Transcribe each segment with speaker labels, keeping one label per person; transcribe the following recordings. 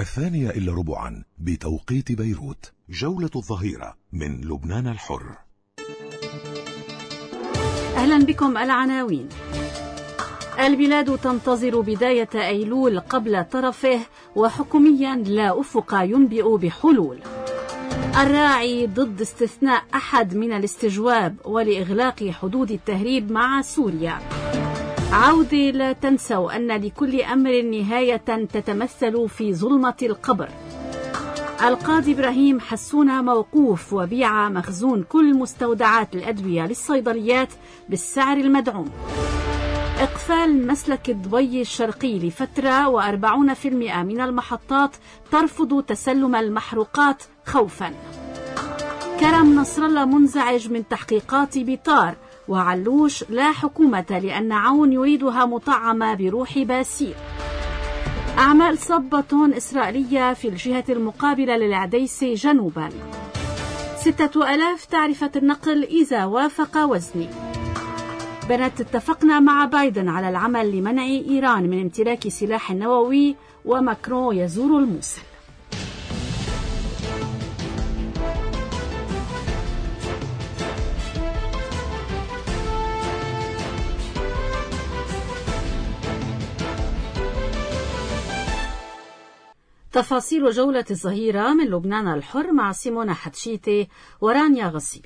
Speaker 1: 2:15 بتوقيت بيروت. جولة الظهيرة من لبنان الحر.
Speaker 2: أهلا بكم. العناوين: البلاد تنتظر بداية أيلول قبل طرفه، وحكوميا لا أفق ينبئ بحلول. الراعي ضد استثناء أحد من الاستجواب ولإغلاق حدود التهريب مع سوريا. عودة لا تنسوا أن لكل أمر نهاية تتمثل في ظلمة القبر. القاضي إبراهيم حسون موقوف، وبيع مخزون كل مستودعات الأدوية للصيدليات بالسعر المدعوم. إقفال مسلك الضبي الشرقي لفترة، و40% من المحطات ترفض تسلم المحروقات خوفا. كرم نصر الله منزعج من تحقيقات بيطار، وعلوش لا حكومة لأن عون يريدها مطعمة بروح باسيل. أعمال صبة إسرائيلية في الجهة المقابلة للعديسة جنوبا. 6000 تعرفة النقل إذا وافق وزني. بنت اتفقنا مع بايدن على العمل لمنع إيران من امتلاك سلاح نووي، وماكرون يزور الموصل. تفاصيل جولة الظهيرة من لبنان الحر مع سيمونا حتشيتي ورانيا غصيبي.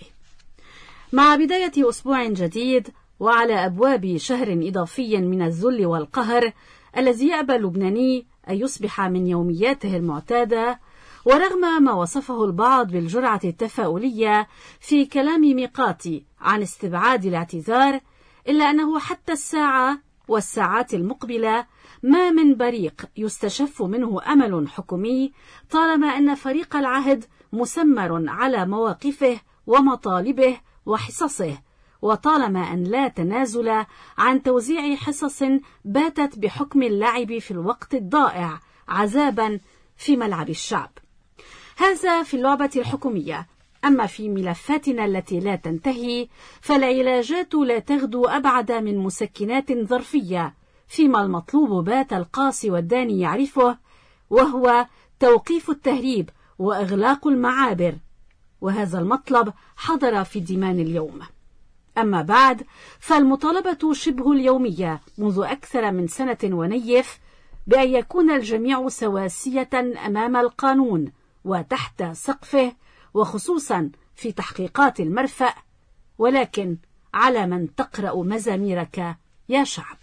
Speaker 2: مع بداية أسبوع جديد وعلى أبواب شهر إضافي من الذل والقهر الذي يأبى اللبناني أن يصبح من يومياته المعتادة، ورغم ما وصفه البعض بالجرعة التفاؤلية في كلام ميقاتي عن استبعاد الاعتذار، إلا أنه حتى الساعة والساعات المقبلة ما من بريق يستشف منه أمل حكومي، طالما أن فريق العهد مسمر على مواقفه ومطالبه وحصصه، وطالما أن لا تنازل عن توزيع حصص باتت بحكم اللعب في الوقت الضائع عذابا في ملعب الشعب. هذا في اللعبة الحكومية. أما في ملفاتنا التي لا تنتهي، فالعلاجات لا تغدو أبعد من مسكنات ظرفية، فيما المطلوب بات القاصي والداني يعرفه، وهو توقيف التهريب وإغلاق المعابر، وهذا المطلب حضر في ديمان اليوم. أما بعد فالمطالبة شبه اليومية منذ أكثر من سنة ونيف بأن يكون الجميع سواسية أمام القانون وتحت سقفه، وخصوصا في تحقيقات المرفأ، ولكن على من تقرأ مزاميرك يا شعب.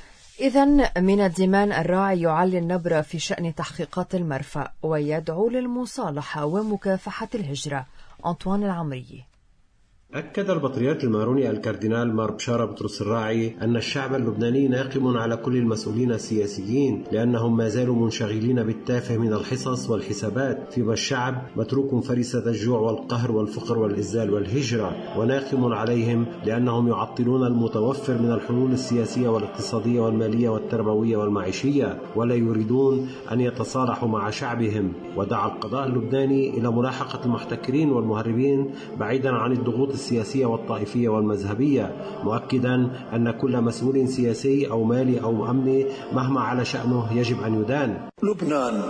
Speaker 3: إذن من الديمان الراعي يعلي النبرة في شأن تحقيقات المرفأ، ويدعو للمصالحة ومكافحة الهجرة. أنطوان العمري.
Speaker 4: أكد البطريرك الماروني الكاردينال مار بشارة بطرس الراعي أن الشعب اللبناني ناقم على كل المسؤولين السياسيين، لأنهم ما زالوا منشغلين بالتافه من الحصص والحسابات، فيما الشعب متروك فريسة الجوع والقهر والفقر والإذلال والهجرة، وناقم عليهم لأنهم يعطلون المتوفر من الحلول السياسية والاقتصادية والمالية والتربوية والمعيشية، ولا يريدون أن يتصالحوا مع شعبهم. ودعا القضاء اللبناني إلى ملاحقة المحتكرين والمهربين بعيدا عن الضغوط السياسية والطائفية والمذهبية، مؤكدا أن كل مسؤول سياسي أو مالي أو أمني مهما على شأنه يجب أن يدان.
Speaker 5: لبنان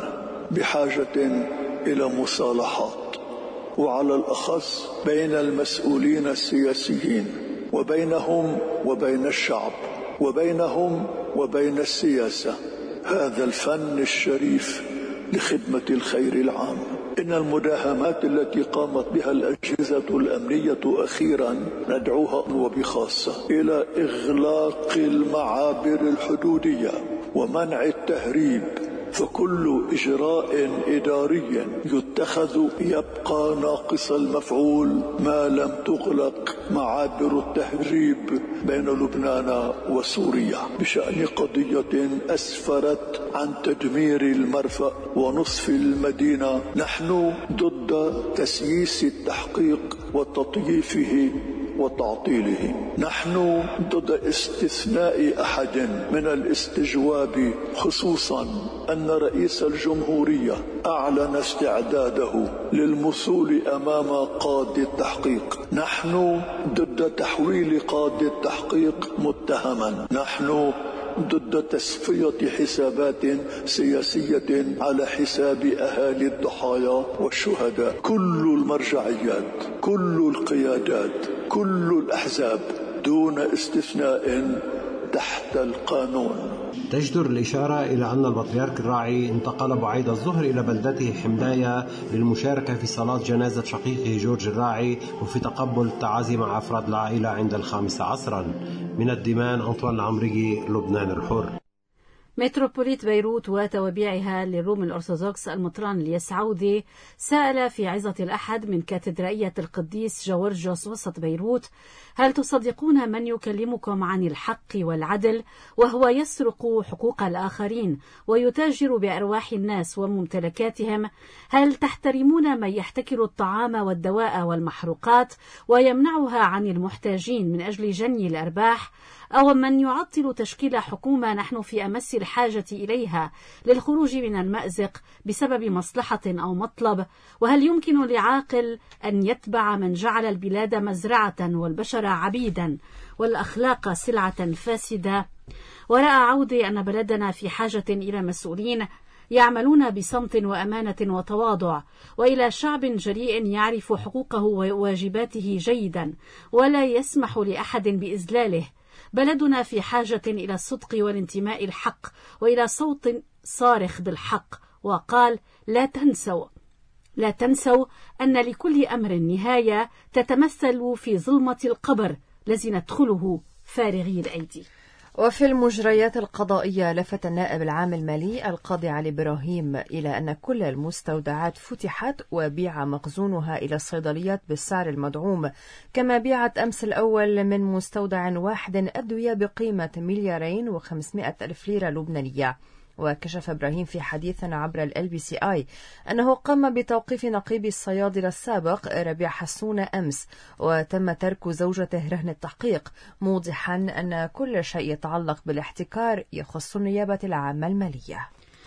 Speaker 5: بحاجة إلى مصالحات، وعلى الأخص بين المسؤولين السياسيين، وبينهم وبين الشعب، وبينهم وبين السياسة، هذا الفن الشريف لخدمة الخير العام. إن المداهمات التي قامت بها الأجهزة الأمنية أخيرا ندعوها وبخاصة إلى إغلاق المعابر الحدودية ومنع التهريب، فكل إجراء إداري يتخذ يبقى ناقص المفعول ما لم تغلق معابر التهريب بين لبنان وسوريا بشأن قضية أسفرت عن تدمير المرفأ ونصف المدينة. نحن ضد تسييس التحقيق وتطييفه وتعطيله. نحن ضد استثناء أحد من الاستجواب، خصوصا أن رئيس الجمهورية أعلن استعداده للمثول أمام قاضي التحقيق. نحن ضد تحويل قاضي التحقيق متهما. نحن ضد تصفية حسابات سياسية على حساب أهالي الضحايا والشهداء. كل المرجعيات، كل القيادات، كل الأحزاب دون استثناء تحت القانون.
Speaker 4: تجدر الإشارة إلى أن البطريرك الراعي انتقل بعيد الظهر إلى بلدته حمداية للمشاركة في صلاة جنازة شقيقه جورج الراعي وفي تقبل التعازي مع أفراد العائلة عند 5 عصرا. من الدمام أنطوان العمريقي، لبنان الحر.
Speaker 2: متروبوليت بيروت وتوابعها للروم الأرثوذكس المطران الياس عودي سأل في عظة الأحد من كاتدرائية القديس جورجوس وسط بيروت: هل تصدقون من يكلمكم عن الحق والعدل وهو يسرق حقوق الآخرين ويتاجر بأرواح الناس وممتلكاتهم؟ هل تحترمون من يحتكر الطعام والدواء والمحروقات ويمنعها عن المحتاجين من أجل جني الأرباح؟ أو من يعطل تشكيل حكومة نحن في أمس الحاجة إليها للخروج من المأزق بسبب مصلحة أو مطلب؟ وهل يمكن لعاقل أن يتبع من جعل البلاد مزرعة والبشر عبيدا والأخلاق سلعة فاسدة؟ ورأى عودي أن بلدنا في حاجة إلى مسؤولين يعملون بصمت وأمانة وتواضع، وإلى شعب جريء يعرف حقوقه وواجباته جيدا ولا يسمح لأحد بإذلاله. بلدنا في حاجة إلى الصدق والانتماء الحق وإلى صوت صارخ بالحق. وقال: لا تنسوا أن لكل أمر نهاية تتمثل في ظلمة القبر الذي ندخله فارغي الأيدي.
Speaker 3: وفي المجريات القضائية لفت النائب العام المالي القاضي علي إبراهيم إلى أن كل المستودعات فتحت وبيع مخزونها إلى الصيدليات بالسعر المدعوم، كما بيعت أمس الأول من مستودع واحد أدوية بقيمة 2,500,000 ليرة لبنانية. وكشف إبراهيم في حديث عبر LBCI أنه قام بتوقيف نقيب الصيادلة السابق ربيع حسون أمس، وتم ترك زوجته رهن التحقيق، موضحا أن كل شيء يتعلق بالاحتكار يخص النيابة العامة المالية.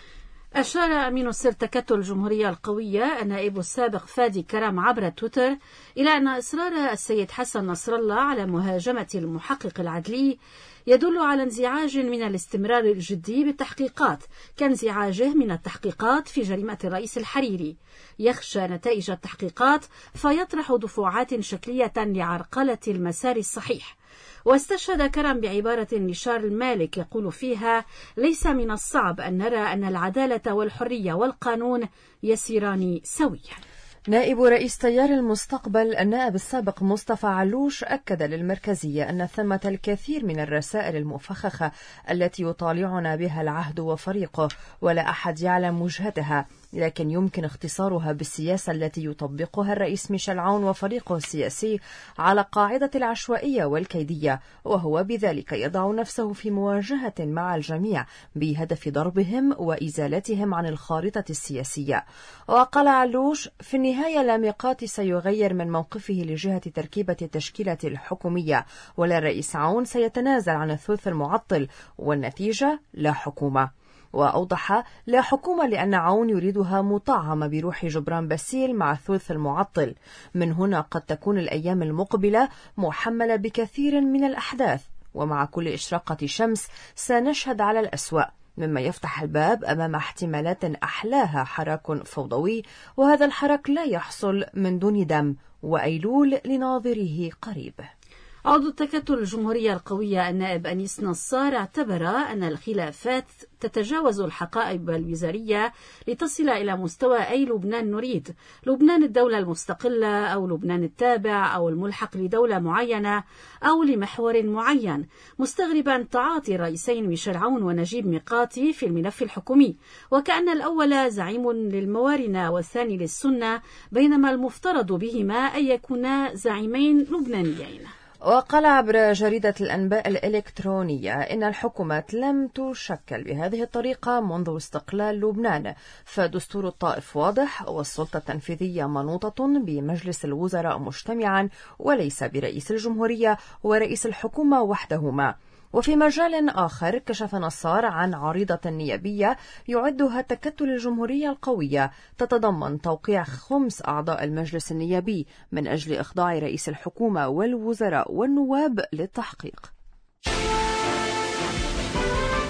Speaker 2: أشار أمين السر تكتل الجمهورية القوية النائب السابق فادي كرم عبر تويتر إلى أن إصرار السيد حسن نصر الله على مهاجمة المحقق العدلي يدل على انزعاج من الاستمرار الجدي بالتحقيقات كانزعاجه من التحقيقات في جريمة الرئيس الحريري. يخشى نتائج التحقيقات فيطرح دفعات شكلية لعرقلة المسار الصحيح. واستشهد كرم بعبارة لشارل مالك يقول فيها: ليس من الصعب أن نرى أن العدالة والحرية والقانون يسيران سويا.
Speaker 3: نائب رئيس تيار المستقبل النائب السابق مصطفى علوش أكد للمركزية أن ثمة الكثير من الرسائل المفخخة التي يطالعنا بها العهد وفريقه ولا أحد يعلم وجهتها، لكن يمكن اختصارها بالسياسة التي يطبقها الرئيس ميشيل عون وفريقه السياسي على قاعدة العشوائية والكيدية، وهو بذلك يضع نفسه في مواجهة مع الجميع بهدف ضربهم وإزالتهم عن الخارطة السياسية. وقال علوش: في النهاية لا ميقات سيغير من موقفه لجهة تركيبة التشكيلة الحكومية، ولا الرئيس عون سيتنازل عن الثلث المعطل، والنتيجة لا حكومة. وأوضح: لا حكومة لأن عون يريدها مطعمة بروح جبران باسيل مع الثلث المعطل. من هنا قد تكون الأيام المقبلة محملة بكثير من الأحداث، ومع كل إشراقة شمس سنشهد على الأسوأ، مما يفتح الباب أمام احتمالات أحلاها حراك فوضوي، وهذا الحراك لا يحصل من دون دم، وأيلول لناظره قريب.
Speaker 2: عضو التكتل الجمهورية القوية النائب أنيس نصار اعتبر أن الخلافات تتجاوز الحقائب الوزارية لتصل إلى مستوى أي لبنان نريد: لبنان الدولة المستقلة أو لبنان التابع أو الملحق لدولة معينة أو لمحور معين، مستغربا تعاطي الرئيسين ميشيل عون ونجيب ميقاتي في الملف الحكومي، وكأن الأول زعيم للموارنة والثاني للسنة، بينما المفترض بهما أن يكونا زعيمين لبنانيين.
Speaker 3: وقال عبر جريدة الأنباء الإلكترونية إن الحكومات لم تشكل بهذه الطريقة منذ استقلال لبنان، فدستور الطائف واضح والسلطة التنفيذية منوطة بمجلس الوزراء مجتمعا وليس برئيس الجمهورية ورئيس الحكومة وحدهما. وفي مجال آخر كشف نصار عن عريضة نيابية يعدها تكتل الجمهورية القوية تتضمن توقيع 5 أعضاء المجلس النيابي من أجل إخضاع رئيس الحكومة والوزراء والنواب للتحقيق.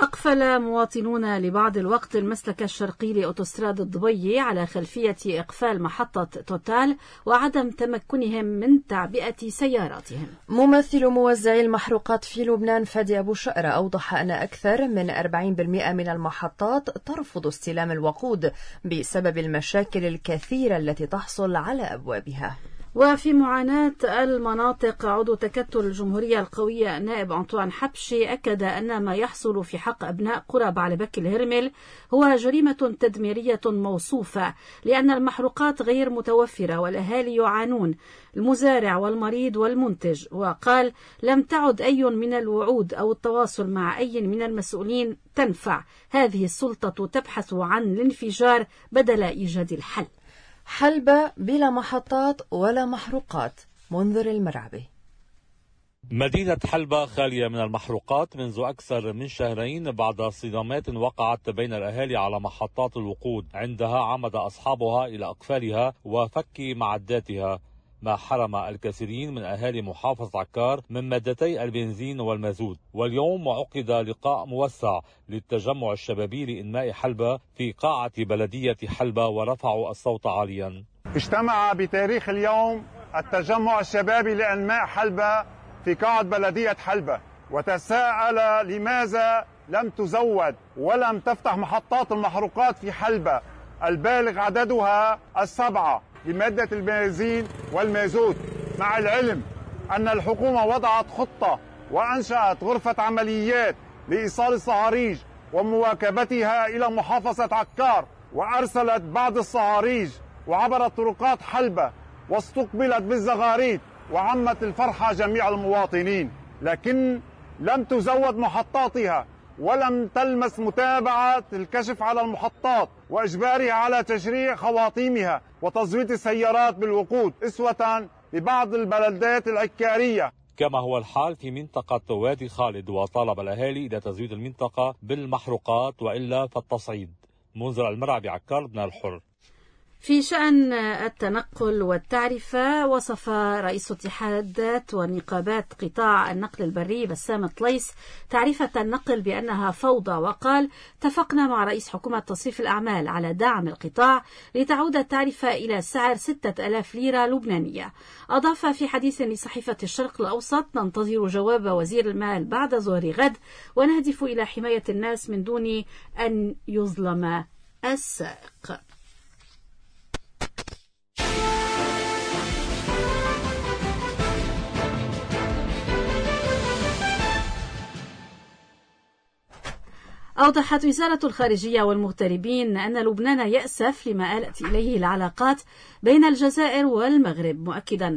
Speaker 2: أقفل مواطنون لبعض الوقت المسلك الشرقي لأوتوستراد الضبي على خلفية إقفال محطة توتال وعدم تمكنهم من تعبئة سياراتهم.
Speaker 3: ممثل موزعي المحروقات في لبنان فادي أبو شقرة أوضح أن أكثر من 40% من المحطات ترفض استلام الوقود بسبب المشاكل الكثيرة التي تحصل على أبوابها.
Speaker 2: وفي معاناة المناطق، عضو تكتل الجمهورية القوية نائب أنطوان حبشي أكد أن ما يحصل في حق أبناء قرى بعلبك الهرمل هو جريمة تدميرية موصوفة، لأن المحروقات غير متوفرة والأهالي يعانون، المزارع والمريض والمنتج. وقال: لم تعد أي من الوعود أو التواصل مع أي من المسؤولين تنفع، هذه السلطة تبحث عن الانفجار بدل إيجاد الحل.
Speaker 3: حلبة بلا محطات ولا محروقات. منذر المرعبي.
Speaker 6: مدينة حلبة خالية من المحروقات منذ أكثر من شهرين بعد صدامات وقعت بين الأهالي على محطات الوقود، عندها عمد أصحابها إلى أقفالها وفك معداتها، ما حرم الكثيرين من أهالي محافظة عكار من مادتي البنزين والمازوت. واليوم عقد لقاء موسع للتجمع الشبابي لإنماء حلبة في قاعة بلدية حلبة ورفعوا الصوت عاليا.
Speaker 7: اجتمع بتاريخ اليوم التجمع الشبابي لإنماء حلبة في قاعة بلدية حلبة، وتساءل لماذا لم تزود ولم تفتح محطات المحروقات في حلبة البالغ عددها 7 لمادة البنزين والمازوت، مع العلم أن الحكومة وضعت خطة وأنشأت غرفة عمليات لإيصال الصهاريج ومواكبتها إلى محافظة عكار، وأرسلت بعض الصهاريج وعبرت طرقات حلبة واستقبلت بالزغاريد وعمت الفرحة جميع المواطنين، لكن لم تزود محطاتها ولم تلمس متابعة الكشف على المحطات وإجبارها على تشريع خواطيمها وتزويد السيارات بالوقود أسوة ببعض البلدات العكارية،
Speaker 6: كما هو الحال في منطقة وادي خالد. وطالب الأهالي إلى تزويد المنطقة بالمحروقات وإلا فالتصعيد. منذر المرعبي، عكار، لبنان الحر.
Speaker 2: في شأن التنقل والتعرفة، وصف رئيس اتحادات ونقابات قطاع النقل البري بسام طليس تعرفة النقل بأنها فوضى، وقال: اتفقنا مع رئيس حكومة تصريف الأعمال على دعم القطاع لتعود التعرفة إلى سعر 6000 ليرة لبنانية. أضاف في حديث لصحيفة الشرق الأوسط: ننتظر جواب وزير المال بعد ظهر غد، ونهدف إلى حماية الناس من دون أن يظلم السائق. أوضحت وزارة الخارجية والمغتربين أن لبنان يأسف لما آلت إليه العلاقات بين الجزائر والمغرب، مؤكدة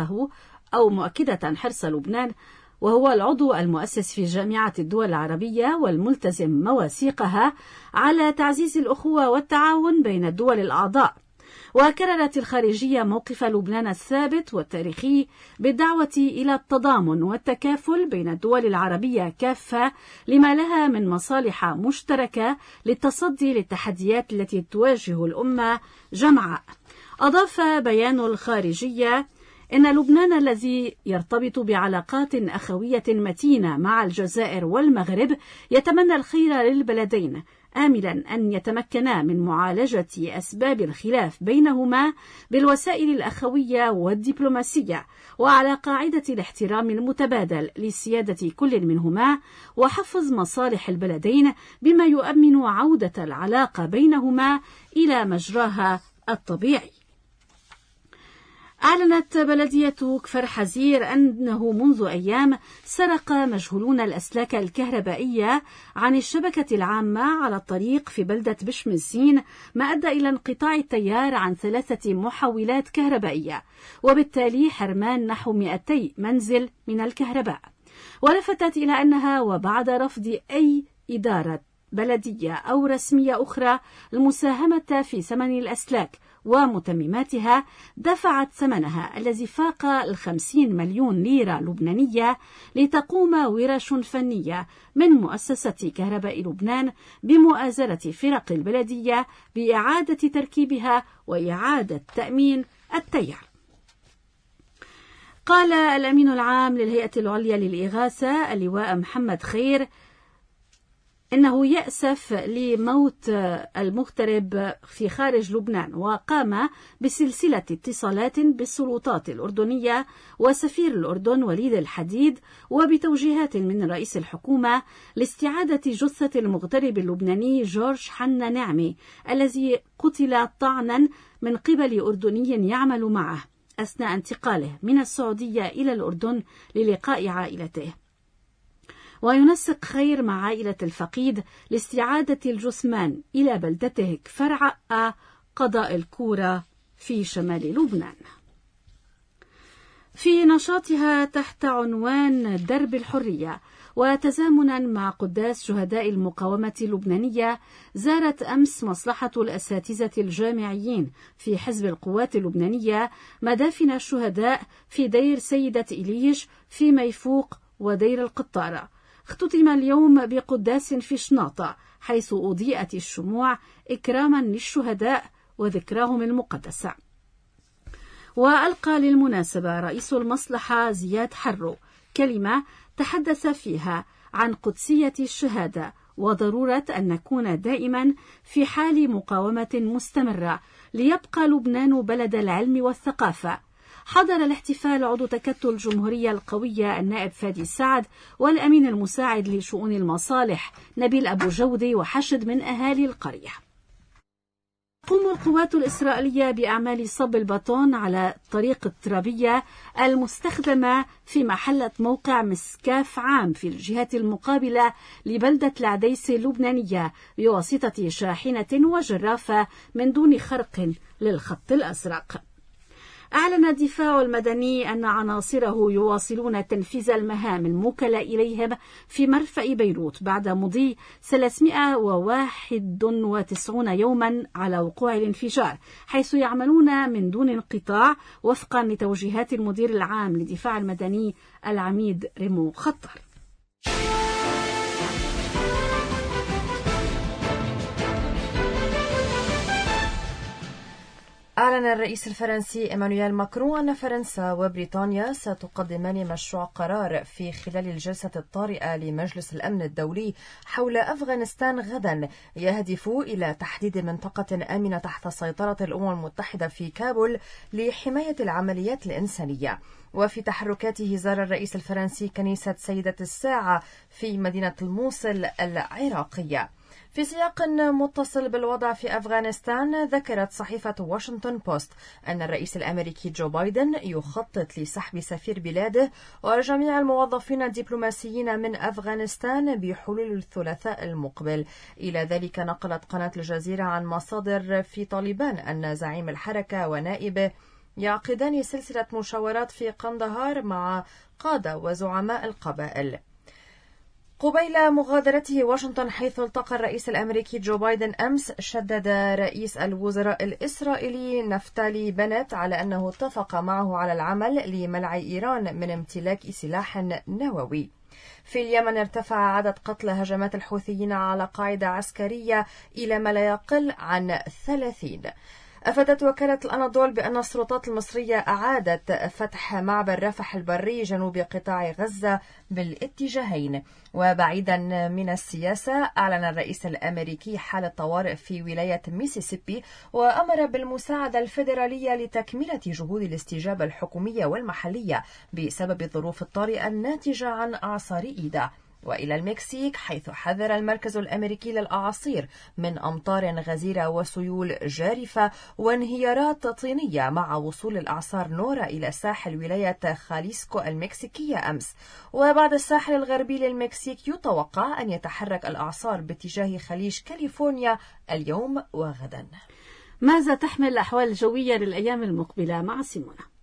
Speaker 2: حرص لبنان، وهو العضو المؤسس في جامعة الدول العربية والملتزم مواثيقها، على تعزيز الأخوة والتعاون بين الدول الأعضاء. وكررت الخارجية موقف لبنان الثابت والتاريخي بالدعوة إلى التضامن والتكافل بين الدول العربية كافة لما لها من مصالح مشتركة للتصدي للتحديات التي تواجه الأمة جمعاء. أضاف بيان الخارجية إن لبنان الذي يرتبط بعلاقات أخوية متينة مع الجزائر والمغرب يتمنى الخير للبلدين، آملا أن يتمكنا من معالجة أسباب الخلاف بينهما بالوسائل الأخوية والدبلوماسية، وعلى قاعدة الاحترام المتبادل لسيادة كل منهما وحفظ مصالح البلدين، بما يؤمن عودة العلاقة بينهما إلى مجراها الطبيعي. أعلنت بلدية كفر حزير أنه منذ أيام سرق مجهولون الأسلاك الكهربائية عن الشبكة العامة على الطريق في بلدة بشمسين، ما أدى إلى انقطاع التيار عن 3 محولات كهربائية، وبالتالي حرمان نحو 200 منزل من الكهرباء. ولفتت إلى أنها وبعد رفض أي إدارة بلدية أو رسمية أخرى المساهمة في ثمن الأسلاك ومتمماتها، دفعت ثمنها الذي فاق 50 مليون ليرة لبنانية لتقوم ورش فنية من مؤسسة كهرباء لبنان بمؤازرة فرق البلدية بإعادة تركيبها وإعادة تأمين التيار. قال الأمين العام للهيئة العليا للإغاثة اللواء محمد خير إنه يأسف لموت المغترب في خارج لبنان، وقام بسلسلة اتصالات بالسلطات الأردنية وسفير الأردن وليد الحديد وبتوجيهات من رئيس الحكومة لاستعادة جثة المغترب اللبناني جورج حنا نعمي الذي قتل طعنا من قبل أردني يعمل معه أثناء انتقاله من السعودية إلى الأردن للقاء عائلته. وينسق خير مع عائلة الفقيد لاستعادة الجثمان إلى بلدته كفر قضاء الكورة في شمال لبنان. في نشاطها تحت عنوان درب الحرية وتزامنا مع قداس شهداء المقاومة اللبنانية، زارت أمس مصلحة الأساتذة الجامعيين في حزب القوات اللبنانية مدافن الشهداء في دير سيدة إليش في ميفوق ودير القطارة. اختتم اليوم بقداس في شناطة حيث أضيئت الشموع إكراما للشهداء وذكراهم المقدسة. وألقى للمناسبة رئيس المصلحة زياد حرو كلمة تحدث فيها عن قدسية الشهادة وضرورة أن نكون دائما في حال مقاومة مستمرة ليبقى لبنان بلد العلم والثقافة. حضر الاحتفال عضو تكتل الجمهورية القوية النائب فادي سعد والأمين المساعد لشؤون المصالح نبيل أبو جودي وحشد من أهالي القرية. تقوم القوات الإسرائيلية بأعمال صب البطون على طريق الترابية المستخدمة في محلة موقع مسكاف عام في الجهة المقابلة لبلدة العديس اللبنانية بواسطة شاحنة وجرافة من دون خرق للخط الأزرق. أعلن الدفاع المدني أن عناصره يواصلون تنفيذ المهام الموكلة إليهم في مرفأ بيروت بعد مضي 391 يوما على وقوع الانفجار، حيث يعملون من دون انقطاع وفقا لتوجيهات المدير العام للدفاع المدني العميد ريمو خطر.
Speaker 3: أعلن الرئيس الفرنسي إيمانويل ماكرون أن فرنسا وبريطانيا ستقدمان مشروع قرار في خلال الجلسة الطارئة لمجلس الأمن الدولي حول أفغانستان غدا، يهدف إلى تحديد منطقة آمنة تحت سيطرة الأمم المتحدة في كابول لحماية العمليات الإنسانية. وفي تحركاته زار الرئيس الفرنسي كنيسة سيدة الساعة في مدينة الموصل العراقية. في سياق متصل بالوضع في أفغانستان، ذكرت صحيفة واشنطن بوست أن الرئيس الأمريكي جو بايدن يخطط لسحب سفير بلاده وجميع الموظفين الدبلوماسيين من أفغانستان بحلول الثلاثاء المقبل. إلى ذلك نقلت قناة الجزيرة عن مصادر في طالبان أن زعيم الحركة ونائبه يعقدان سلسلة مشاورات في قندهار مع قادة وزعماء القبائل. قبيل مغادرته واشنطن حيث التقى الرئيس الأمريكي جو بايدن أمس، شدد رئيس الوزراء الإسرائيلي نفتالي بنت على أنه اتفق معه على العمل لمنع إيران من امتلاك سلاح نووي. في اليمن ارتفع عدد قتلى هجمات الحوثيين على قاعدة عسكرية إلى ما لا يقل عن 30. أفادت وكالة الأناضول بأن السلطات المصرية أعادت فتح معبر رفح البري جنوب قطاع غزة بالاتجاهين. وبعيدا من السياسة، أعلن الرئيس الأمريكي حالة طوارئ في ولاية ميسيسيبي وأمر بالمساعدة الفيدرالية لتكملة جهود الاستجابة الحكومية والمحلية بسبب الظروف الطارئة الناتجة عن أعصار إيدا. وإلى المكسيك حيث حذر المركز الأمريكي للأعاصير من أمطار غزيرة وسيول جارفة وانهيارات طينية مع وصول الأعصار نورا إلى ساحل ولاية خاليسكو المكسيكية أمس. وبعد الساحل الغربي للمكسيك يتوقع أن يتحرك الأعصار باتجاه خليج كاليفورنيا اليوم وغدا.
Speaker 2: ماذا تحمل الأحوال الجوية للأيام المقبلة مع سيمونة؟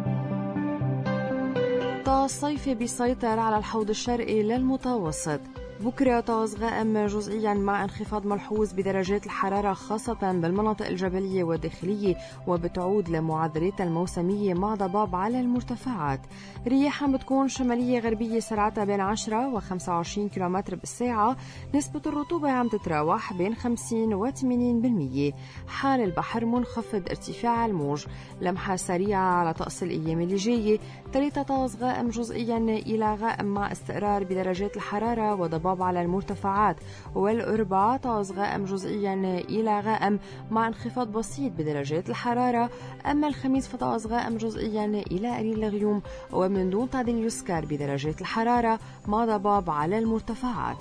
Speaker 3: الصيف بيسيطر على الحوض الشرقي للمتوسط، بكرة طقس غائم جزئيا مع انخفاض ملحوظ بدرجات الحرارة خاصة بالمناطق الجبلية والداخلية، وبتعود لمعدلاتها الموسمية مع ضباب على المرتفعات. رياح بتكون شمالية غربية سرعتها بين 10 و 25 كم بالساعة. نسبة الرطوبة عم تتراوح بين 50 و 80%. حال البحر منخفض ارتفاع الموج. لمحة سريعة على طقس الأيام اللي جاية. 3 طقس غائم جزئيا إلى غائم مع استقرار بدرجات الحرارة وضباب على المرتفعات. والأربعاء طقس غائم جزئيا إلى غائم مع انخفاض بسيط بدرجات الحرارة. أما الخميس فطقس غائم جزئيا إلى قليل الغيوم ومن دون تعديل يسكر بدرجات الحرارة مع ضباب على المرتفعات.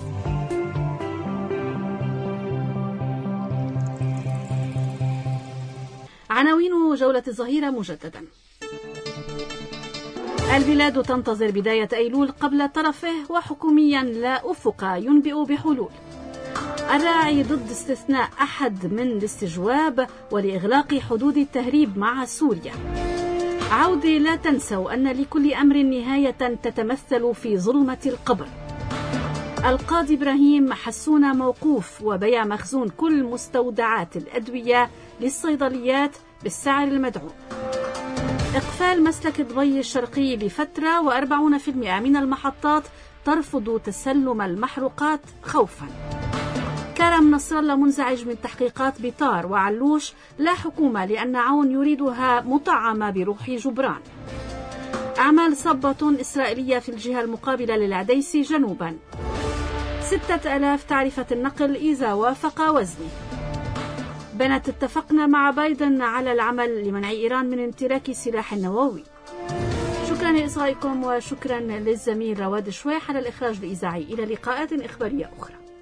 Speaker 2: عناوين جولة الظهيرة مجددا. البلاد تنتظر بداية أيلول قبل طرفه، وحكوميا لا أفق ينبئ بحلول. الراعي ضد استثناء أحد من الاستجواب ولإغلاق حدود التهريب مع سوريا. عودة لا تنسوا أن لكل أمر نهاية تتمثل في ظلمة القبر. القاضي إبراهيم حسون موقوف وبيع مخزون كل مستودعات الأدوية للصيدليات بالسعر المدعوم. إقفال مسلك دبي الشرقي لفترة، و40% من المحطات ترفض تسلم المحروقات خوفا. كرم نصر الله منزعج من تحقيقات بطار وعلوش لا حكومة لأن عون يريدها مطعمة بروح جبران. أعمال صبة إسرائيلية في الجهة المقابلة للعديسي جنوبا. 6000 تعرفة النقل إذا وافق وزني. بنت اتفقنا مع بايدن على العمل لمنع إيران من امتلاك سلاح نووي. شكرا لإصغائكم وشكرا للزميل رواد شويح على الإخراج الإذاعي. إلى لقاءات إخبارية أخرى.